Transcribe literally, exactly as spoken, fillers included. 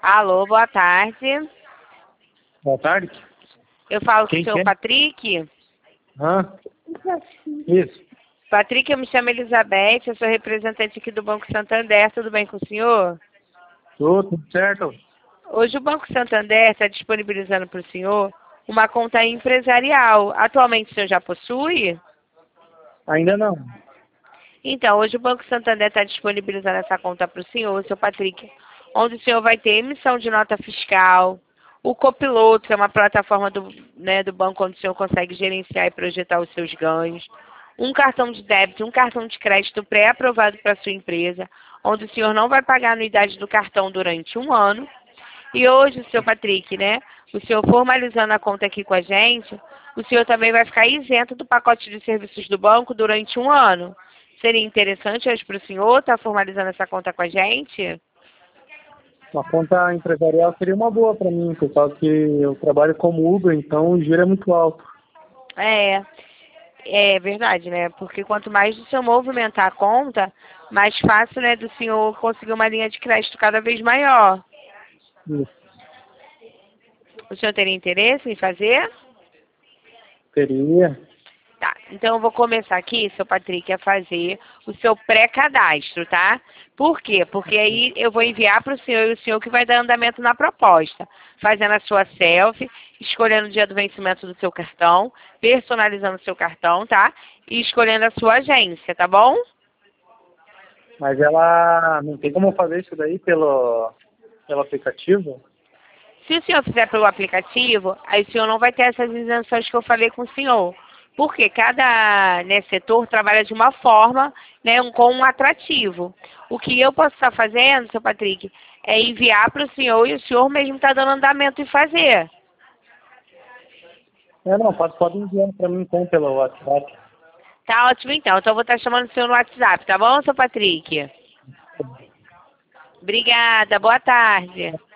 Alô, boa tarde. Boa tarde. Eu falo com Quem o senhor que é? Patrick. Hã? Isso. Patrick, eu me chamo Elizabeth, eu sou representante aqui do Banco Santander. Tudo bem com o senhor? Tudo, tudo certo? Hoje o Banco Santander está disponibilizando para o senhor uma conta empresarial. Atualmente o senhor já possui? Ainda não. Então, hoje o Banco Santander está disponibilizando essa conta para o senhor, seu Patrick, onde o senhor vai ter emissão de nota fiscal, o Copiloto, que é uma plataforma do, né, do banco onde o senhor consegue gerenciar e projetar os seus ganhos, um cartão de débito, um cartão de crédito pré-aprovado para a sua empresa, onde o senhor não vai pagar a anuidade do cartão durante um ano. E hoje, seu Patrick, né, o senhor formalizando a conta aqui com a gente, o senhor também vai ficar isento do pacote de serviços do banco durante um ano. Seria interessante hoje para o senhor estar formalizando essa conta com a gente? Uma conta empresarial seria uma boa para mim, por causa que eu trabalho como Uber, então o giro é muito alto. É, é verdade, né? Porque quanto mais o senhor movimentar a conta, mais fácil, né, do senhor conseguir uma linha de crédito cada vez maior. Isso. O senhor teria interesse em fazer? Teria. Tá, então eu vou começar aqui, seu Patrick, a fazer o seu pré-cadastro, tá? Por quê? Porque aí eu vou enviar para o senhor e o senhor que vai dar andamento na proposta. Fazendo a sua selfie, escolhendo o dia do vencimento do seu cartão, personalizando o seu cartão, tá? E escolhendo a sua agência, tá bom? Mas ela não tem como fazer isso daí pelo, pelo aplicativo? Se o senhor fizer pelo aplicativo, aí o senhor não vai ter essas isenções que eu falei com o senhor. Porque cada, né, setor trabalha de uma forma, né, um, com um atrativo. O que eu posso estar fazendo, seu Patrick, é enviar para o senhor e o senhor mesmo está dando andamento em fazer. É, não, pode, pode enviar para mim então pelo WhatsApp. Tá ótimo então. Então eu vou estar chamando o senhor no WhatsApp, tá bom, seu Patrick? Obrigada, boa tarde.